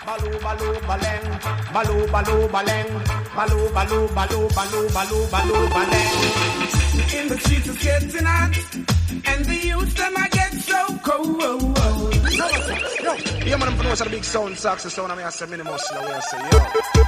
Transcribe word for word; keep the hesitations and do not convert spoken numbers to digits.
Baloo, baloo, baleng, baloo, baloo, baleng, baloo, baloo, baloo, baloo, baloo, baloo, baleng. In the streets it's getting hot, and the youth them I get so cold. Yo, yo, yeah man, I'm from the big sound, sax, the sound of me, I say, minimal, slow, I say, yo.